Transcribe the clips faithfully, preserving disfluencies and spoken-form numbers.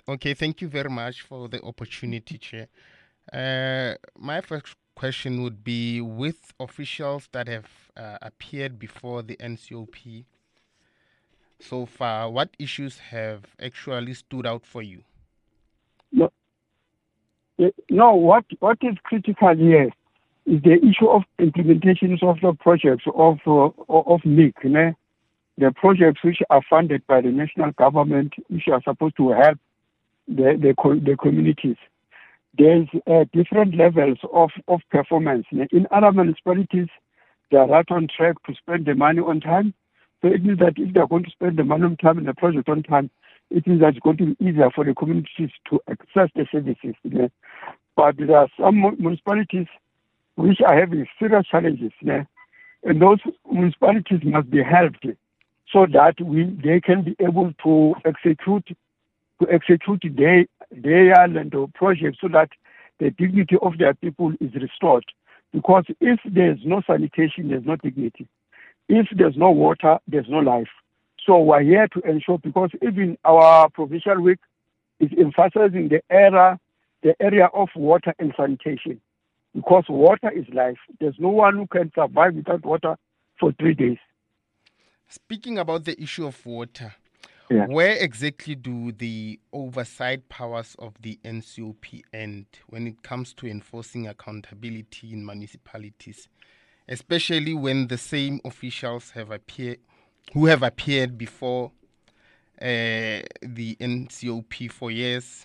Okay, thank you very much for the opportunity, Chair. Uh, my first question would be with officials that have uh, appeared before the N C O P so far, what issues have actually stood out for you? No, eh, no what, what is critical here is the issue of implementations of the projects of, uh, of N I C, né? The projects which are funded by the national government, which are supposed to help the, the, the communities. There's uh, different levels of, of performance. In other municipalities, they are right on track to spend the money on time. So it means that if they are going to spend the money on time and the project on time, it means that it's going to be easier for the communities to access the services. But there are some municipalities which are having serious challenges. And those municipalities must be helped so that we they can be able to execute to execute their, their land or project so that the dignity of their people is restored. Because if there's no sanitation, there's no dignity. If there's no water, there's no life. So we're here to ensure, because even our provincial week is emphasizing the area, the area of water and sanitation. Because water is life. There's no one who can survive without water for three days. Speaking about the issue of water, yeah. Where exactly do the oversight powers of the N C O P end when it comes to enforcing accountability in municipalities, especially when the same officials have appeared, who have appeared before uh, the N C O P for years,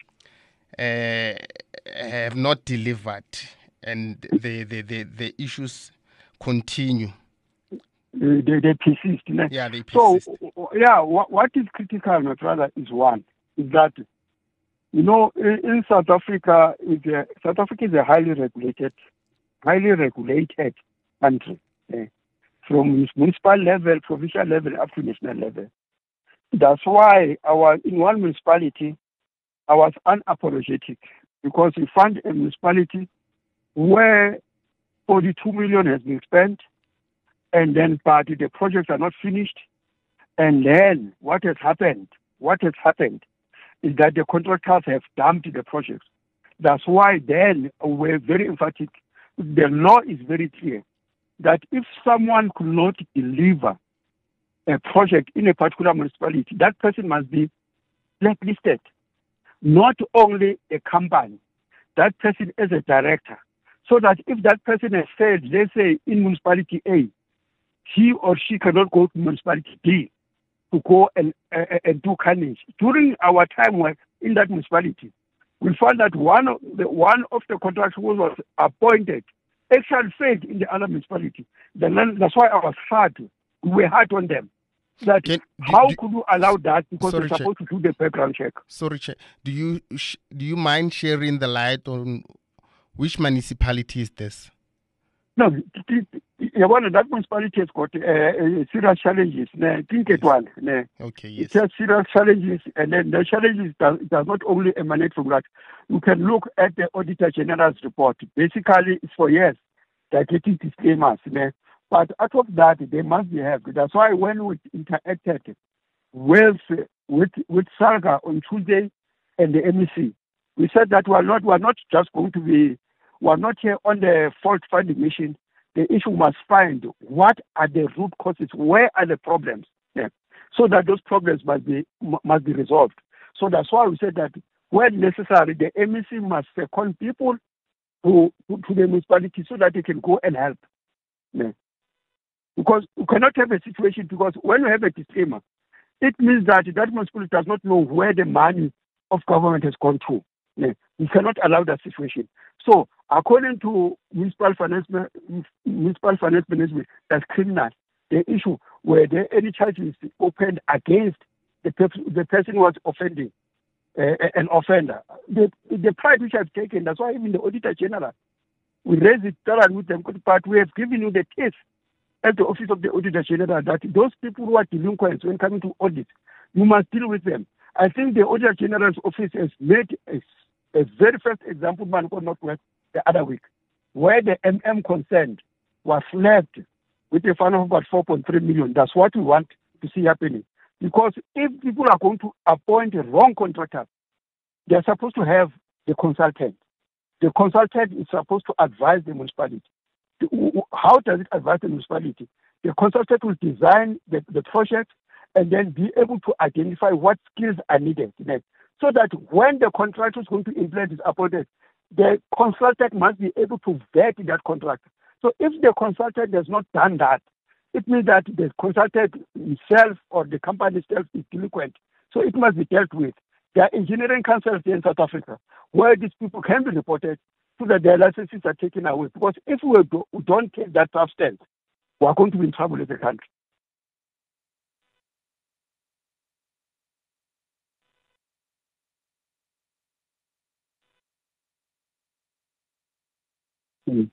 uh, have not delivered, and the the, the, the issues continue? They, they persist. Yeah, they persist. So, yeah, what, what is critical, my brother, is one, is that, you know, in, in South Africa, is a, South Africa is a highly regulated, highly regulated country, eh, from municipal level, provincial level, up to national level. That's why our in one municipality, I was unapologetic, because we found a municipality where forty-two million has been spent, and then but the projects are not finished. And then what has happened, what has happened is that the contractors have dumped the projects. That's why then we're very emphatic. The law is very clear that if someone could not deliver a project in a particular municipality, that person must be blacklisted. Not only a company, that person as a director. So that if that person has failed, let's say in municipality A, he or she cannot go to municipality B to go and, uh, and do carnage. During our time in that municipality, we found that one of the, one of the contractors who was appointed actually failed in the other municipality. Then that's why I was hard. We were hard on them. That Can, do, how do, could you allow that? Because sorry, they're supposed to do the background check. Sorry, Chair. Do you do you mind sharing the light on which municipality is this? No, one of that municipality has got uh, serious challenges. I think it one. Okay, yes. It has serious challenges, and then the challenges does, does not only emanate from that. You can look at the Auditor General's report. Basically, it's for years they're getting disclaimers. But out of that, they must be helped. That's why when we interacted with with with SARGA on Tuesday and the M E C, we said that we're not we're not just going to be we're not here on the fault finding mission. The issue must find what are the root causes, where are the problems, yeah, so that those problems must be must be resolved. So that's why we said that when necessary, the M E C must second people to, to, to the municipality so that they can go and help. Yeah. Because you cannot have a situation, because when you have a disclaimer, it means that that municipality does not know where the money of government has gone to. Yeah. We cannot allow that situation. So, according to municipal finance, municipal finance management, that's criminal. The issue where there any charges opened against the, the person who was offending, uh, an offender. The, the pride which I've taken, that's why even the Auditor General, we raised it thoroughly with them, but we have given you the case at the Office of the Auditor General that those people who are delinquents when coming to audit, you must deal with them. I think the Auditor General's office has made a, a very first example, man, Northwest, the other week, where the M M concerned was left with a fund of about four point three million. That's what we want to see happening. Because if people are going to appoint a wrong contractor, they're supposed to have the consultant. The consultant is supposed to advise the municipality. How does it advise the municipality? The consultant will design the, the project and then be able to identify what skills are needed, so that when the contractor is going to implement is appointed, the consultant must be able to vet that contract. So if the consultant has not done that, it means that the consultant himself or the company itself is delinquent. So it must be dealt with. There are engineering councils in South Africa where these people can be reported so that their licenses are taken away. Because if we, do, we don't take that tough stance, we are going to be in trouble as a country. Mm.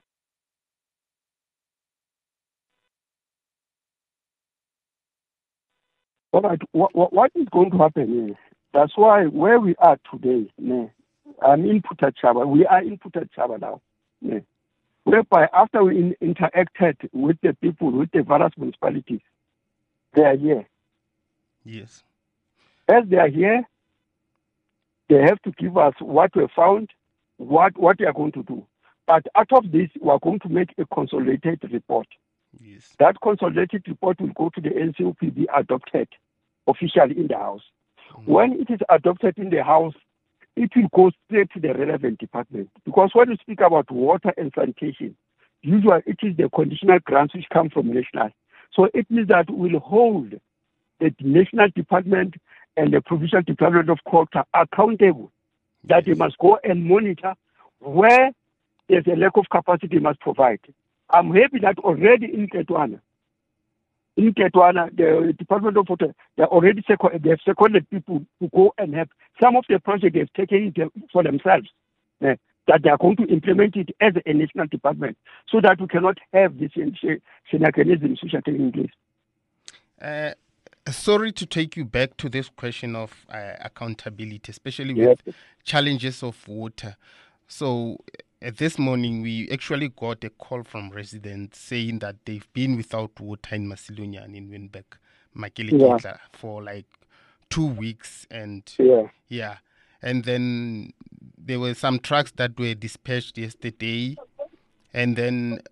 All right, what, what, what is going to happen is, that's why where we are today, ne, I'm in Phuthaditjhaba, we are in Phuthaditjhaba now, ne, whereby after we in, interacted with the people, with the various municipalities, they are here. Yes. As they are here, they have to give us what we found, what, what they are going to do. But out of this, we are going to make a consolidated report. Yes. That consolidated report will go to the N C O P, be adopted officially in the House. Mm. When it is adopted in the House, it will go straight to the relevant department. Because when you speak about water and sanitation, usually it is the conditional grants which come from national. So it means that we'll hold the national department and the provincial department of quota accountable, that they must go and monitor where there's a lack of capacity, they must provide. I'm happy that already in Tetuana, in Tetuana, the Department of Water, they already second, they have seconded people to go and have some of the projects they've taken it for themselves, uh, that they are going to implement it as a national department, so that we cannot have this mechanism which are taking place. Uh, sorry to take you back to this question of uh, accountability, especially with yes. challenges of water. So uh, this morning, we actually got a call from residents saying that they've been without water in Masilonyane, in Windbeck, Makilikitla, yeah. for like two weeks. And yeah. yeah, and then there were some trucks that were dispatched yesterday. And then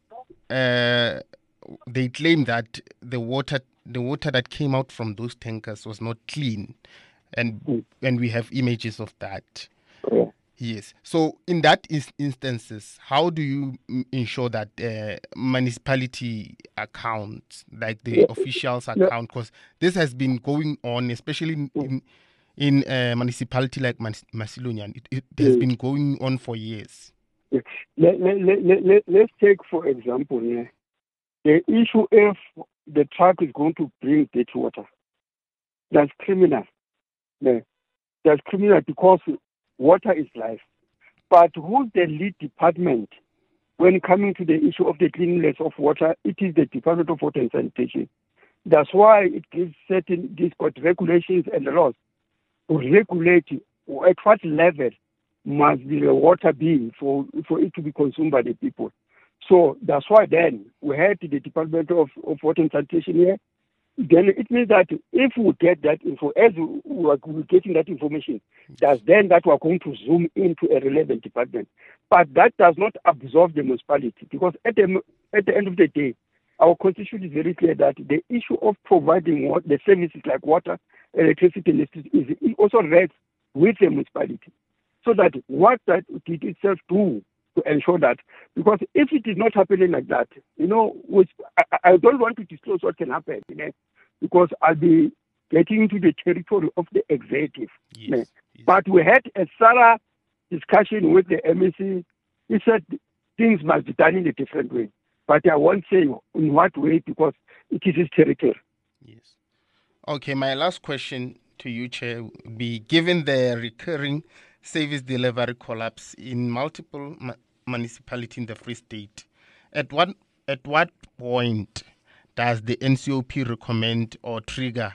uh, they claim that the water the water that came out from those tankers was not clean. And, mm. and we have images of that. Yeah. Yes. So in that is- instances, how do you m- ensure that uh, municipality accounts, like the yeah. officials account, because this has been going on, especially in in, in a municipality like Mas- Masilonyane, it, it has yeah. been going on for years. Yeah. Let, let, let, let, let's take, for example, yeah, the issue if the truck is going to bring dirty water. That's criminal. Yeah. That's criminal because water is life. But who's the lead department when coming to the issue of the cleanliness of water? It is the Department of Water and Sanitation. That's why it gives certain this got regulations and laws to regulate at what level must be the water be for, for it to be consumed by the people. So that's why then we had the Department of, of Water and Sanitation here. Then it means that if we get that info, as we are getting that information, that's then that we are going to zoom into a relevant department. But that does not absolve the municipality, because at the, at the end of the day, our constitution is very clear that the issue of providing water, the services like water, electricity, and electricity is also rests with the municipality. So that what that it itself do to ensure that, because if it is not happening like that, you know, which I, I don't want to disclose what can happen, you know, because I'll be getting into the territory of the executive. Yes, you know. yes. But we had a thorough discussion with the M E C. He said things must be done in a different way. But I won't say in what way, because it is his territory. Yes. Okay, my last question to you, Chair, would be, given the recurring service delivery collapse in multiple ma- municipalities in the Free State, at what at what point does the N C O P recommend or trigger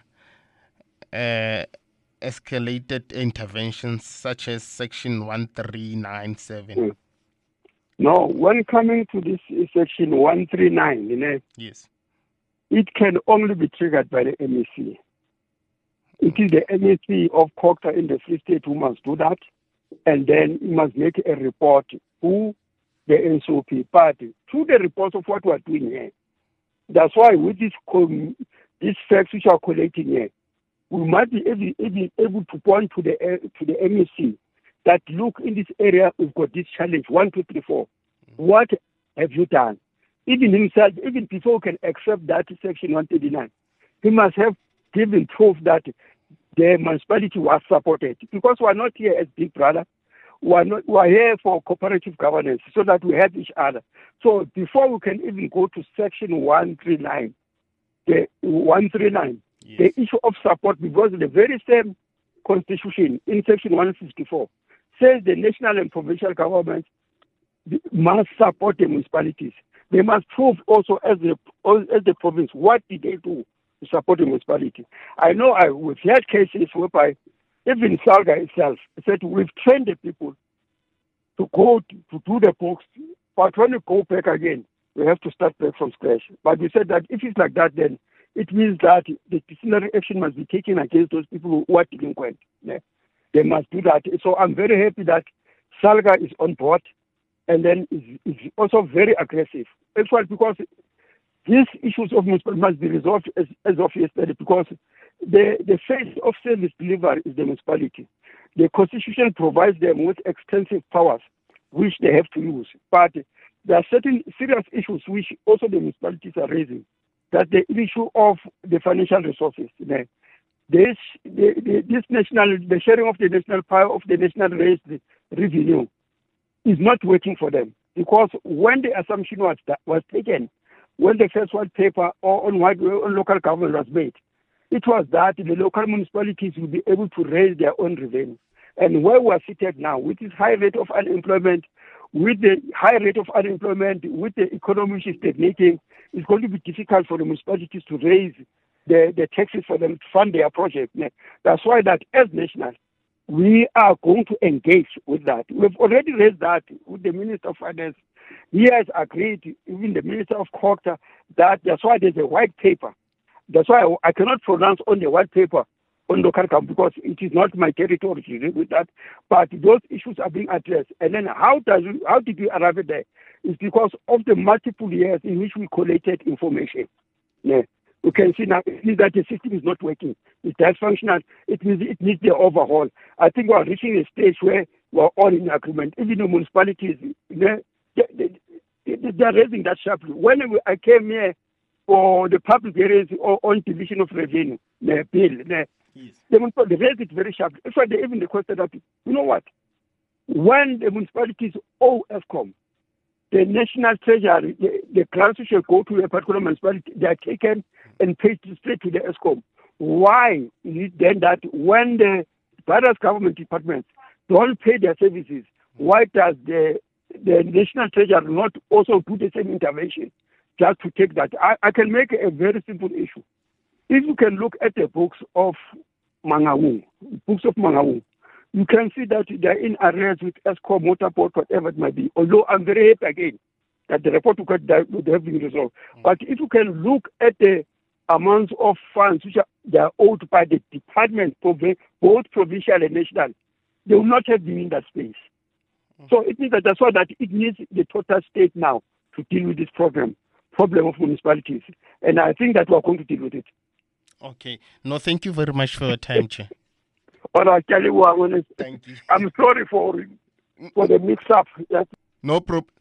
uh, escalated interventions such as Section one three nine seven? Mm. No, when coming to this uh, Section one three nine, you know, yes, it can only be triggered by the M E C. It is the M E C of COGTA in the Free State who must do that, and then you must make a report to the N C O P. But through the report of what we are doing here, that's why with this com- these facts which are collecting here, we must be able, able, able to point to the uh, to the M E C that look, in this area we've got this challenge one, two, three, four. What have you done? Even himself, even before we can accept that section one thirty-nine, he must have given proof that the municipality was supported, because we are not here as Big Brother. We are, not, we are here for cooperative governance so that we help each other. So before we can even go to section one thirty-nine, the one thirty-nine, yes. The issue of support, because the very same constitution in section one fifty-four says the national and provincial governments must support the municipalities. They must prove also as the as the province what did they do to support the municipality. I know I, we've had cases whereby even SALGA itself said we've trained the people to go to, to do the books, but when you go back again, we have to start back from scratch. But we said that if it's like that, then it means that the disciplinary action must be taken against those people who are delinquent. Yeah. They must do that. So I'm very happy that SALGA is on board, and then is, is also very aggressive. Actually, because these issues of municipality must be resolved as, as of yesterday, because the, the face of service delivery is the municipality. The Constitution provides them with extensive powers, which they have to use. But there are certain serious issues which also the municipalities are raising. That the issue of the financial resources. You know, this, the, the, this national, the sharing of the national power of the national raised revenue is not working for them, because when the assumption was was taken, when the first white paper on, white, on local government was made, it was that the local municipalities will be able to raise their own revenue. And where we are seated now, with this high rate of unemployment, with the high rate of unemployment, with the economy which is stagnating, it's going to be difficult for the municipalities to raise the, the taxes for them to fund their project. That's why that as national, we are going to engage with that. We've already raised that with the Minister of Finance. He has agreed, even the Minister of COGTA, that that's why there's a white paper. That's why I, I cannot pronounce on the white paper on local government, because it is not my territory to deal with that. But those issues are being addressed. And then how does we, how did we arrive at there? It's because of the multiple years in which we collected information. Yeah. You can see now it means that the system is not working. It's dysfunctional. It means it needs the overhaul. I think we are reaching a stage where we are all in agreement. Even the municipalities, you know, they, they, they are raising that sharply. When I came here for the public hearings on division of revenue, the bill, the, yes. the municipalities raised it very sharply. That's why they even requested that, you know what? When the municipalities owe ESCOM, the national treasury, the, the grants which go to a particular municipality, they are taken and paid straight to the ESCOM. Why is it then that when the various government departments don't pay their services, why does the the national treasury not also do the same intervention just to take that? I, I can make a very simple issue. If you can look at the books of Mangaung, books of Mangaung, you can see that they're in arrears with ESCOM, Motorport, whatever it might be. Although I'm very happy again that the report would have been resolved. Mm. But if you can look at the amounts of funds which are, they are owed by the department, both provincial and national, they will not have been in that space. Mm. So it means that that's why that it needs the total state now to deal with this problem, problem of municipalities. And I think that we're going to deal with it. Okay. No, thank you very much for your time, Chair. All right, Thank you. I'm sorry for, for the mix-up. Yes. No problem.